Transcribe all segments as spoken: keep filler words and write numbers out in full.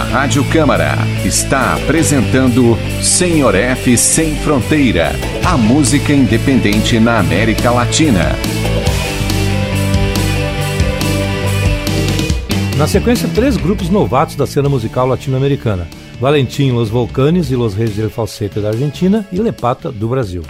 A Rádio Câmara está apresentando Senhor F Sem Fronteira, a música independente na América Latina. Na sequência, três grupos novatos da cena musical latino-americana: Valentín, Los Volcanes e Los Reyes del Falsete da Argentina e Lepata do Brasil.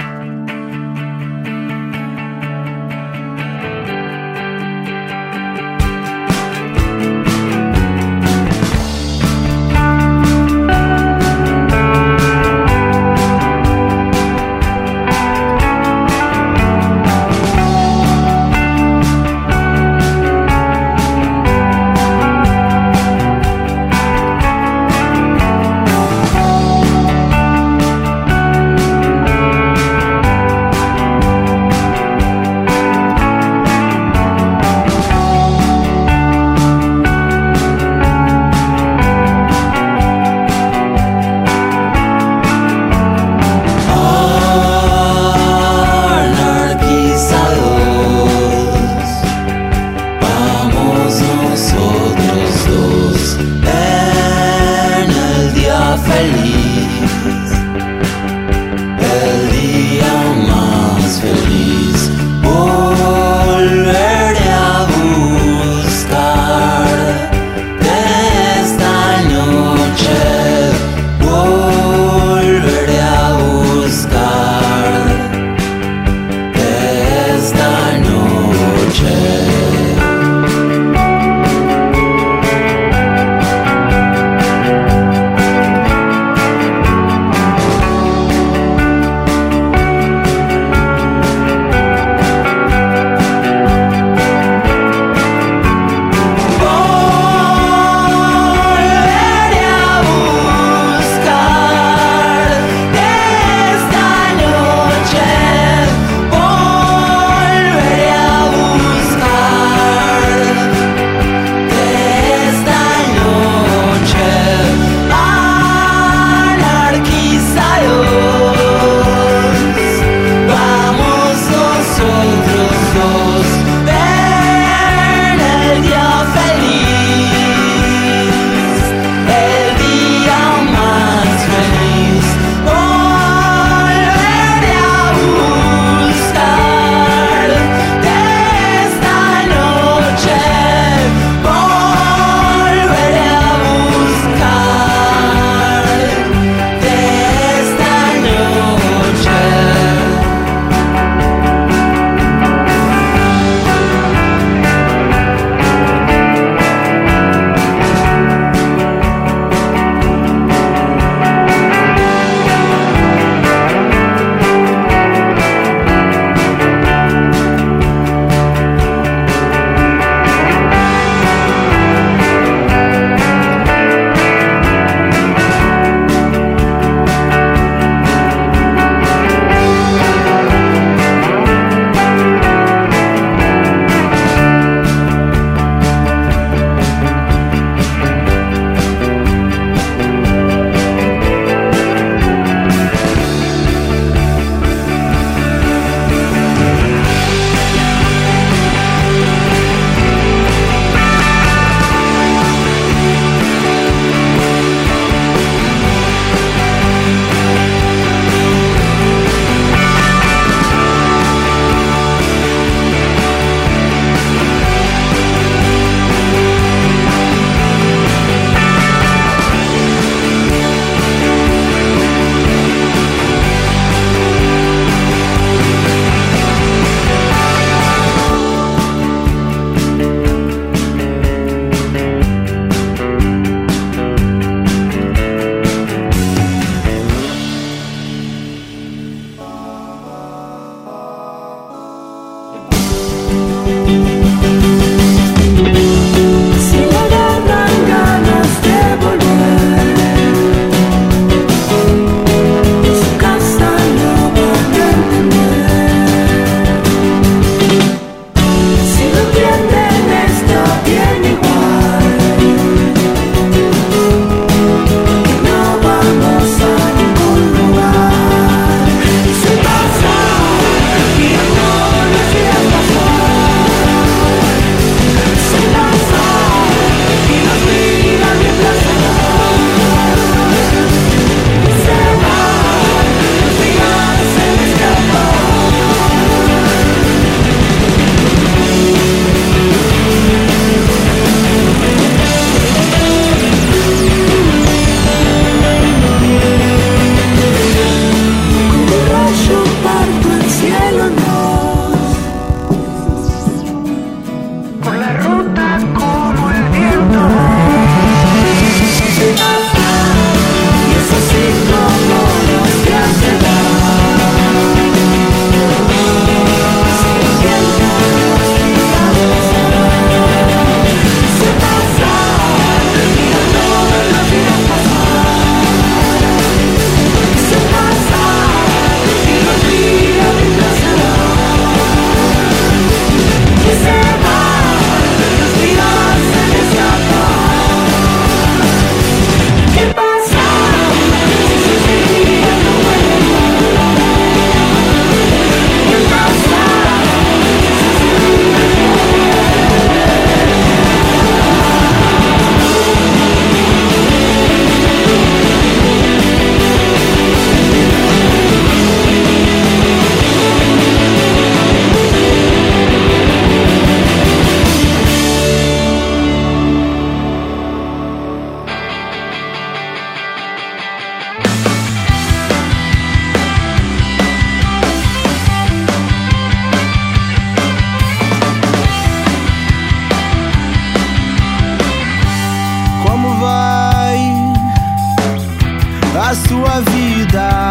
da sua vida.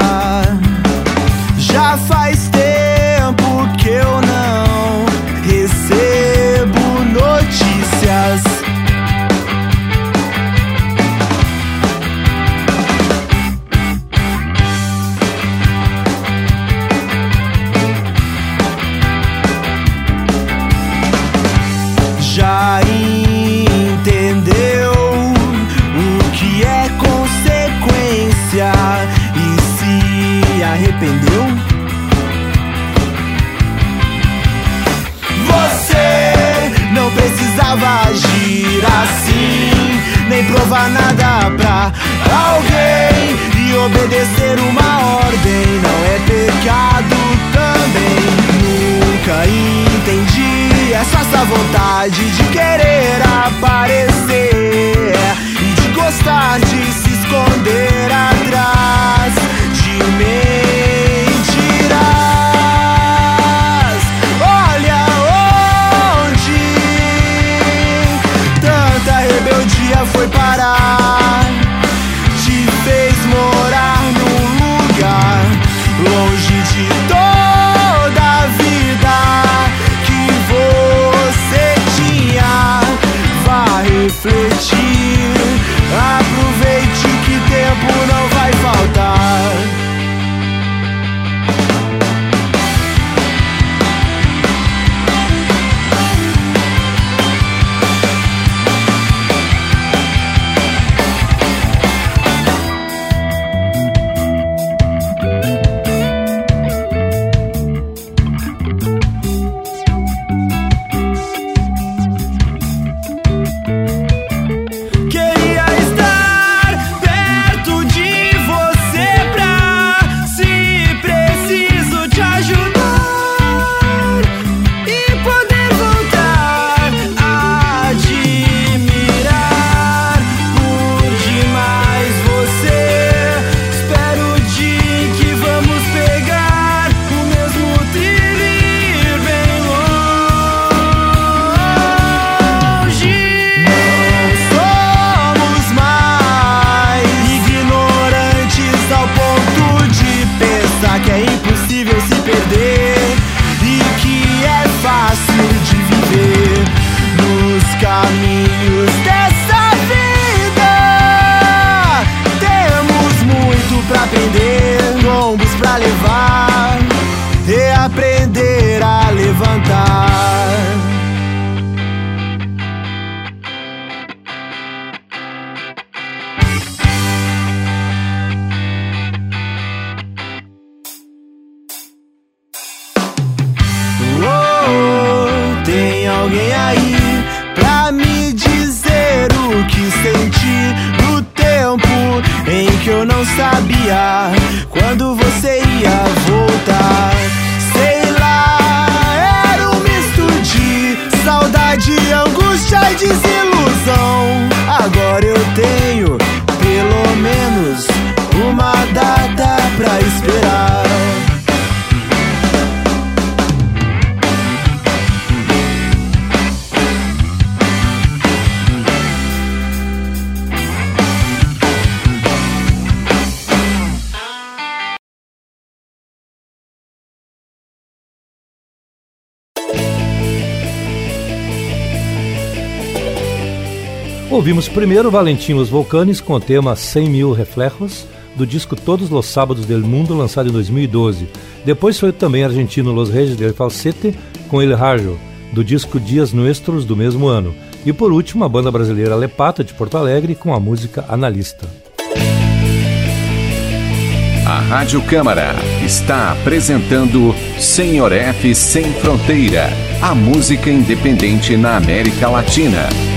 Já faz tempo que eu não recebo notícias. Já entendeu o que é consequência e se arrependeu? Você não precisava agir assim, nem provar nada pra alguém, e obedecer uma ordem não é pecado também. Nunca entendi essa sua vontade de querer aparecer e de gostar de se esconder atrás de mentiras. Olha onde tanta rebeldia foi parar. Te fez morar num lugar longe de toda a vida que você tinha. Vá refletir, aproveite que tempo não vai faltar. Aprender a levantar. Oh, tem alguém aí pra me dizer o que senti no tempo em que eu não sabia quando você ia voltar. Saudade, angústia e desilusão. Agora eu tenho pelo menos uma data pra esperar. Ouvimos primeiro Valentim Los Volcanes com o tema cem mil Reflejos, do disco Todos los Sábados del Mundo, lançado em dois mil e doze. Depois foi também argentino Los Reyes del Falsete com El Rayo, do disco Dias Nuestros, do mesmo ano. E por último, a banda brasileira Lepata, de Porto Alegre, com a música Analista. A Rádio Câmara está apresentando Senhor F Sem Fronteira, a música independente na América Latina.